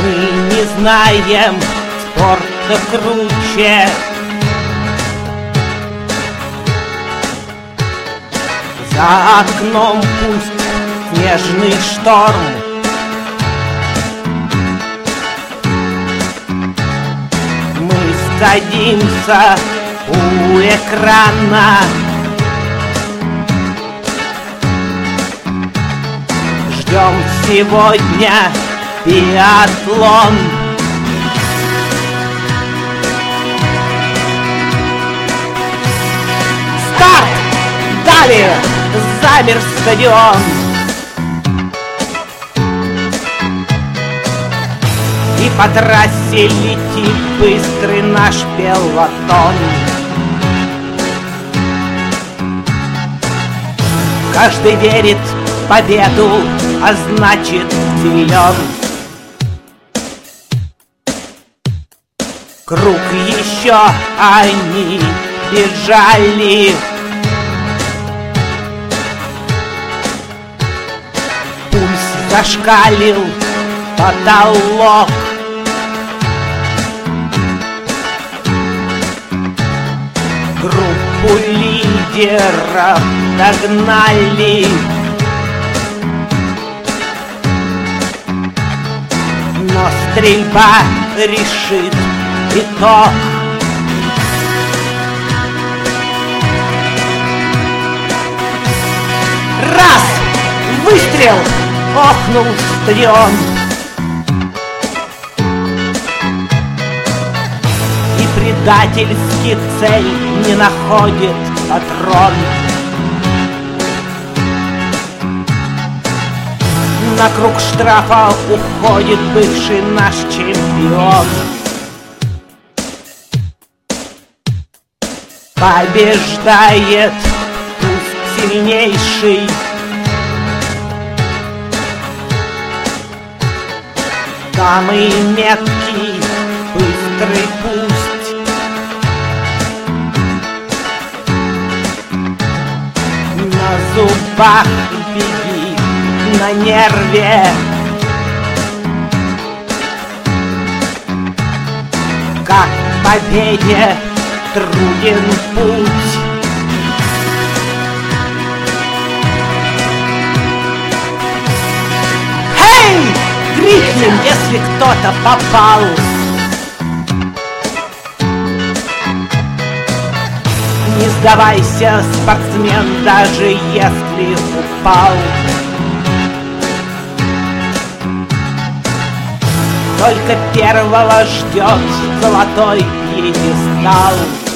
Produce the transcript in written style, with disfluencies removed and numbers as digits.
Мы не знаем спорта круче. За окном пусть снежный шторм, мы садимся у экрана, ждем сегодня биатлон. Старт! Далее! Замер стадион. И по трассе летит быстрый наш пелотон. Каждый верит в победу, а значит силен. Круг еще они бежали. Пульс зашкалил, потолок. Группу лидеров догнали. Но стрельба решит итог. Раз! Выстрел! Охнул стадион. И предательски цель не находит патрон. На круг штрафа уходит бывший наш чемпион. Побеждает пусть сильнейший. Самый меткий, быстрый пусть. На зубах беги, на нерве. Как к победе труден путь. Хей! Крикнем, если кто-то попал. Не сдавайся, спортсмен, даже если упал. Только первого ждет золотой пьедестал.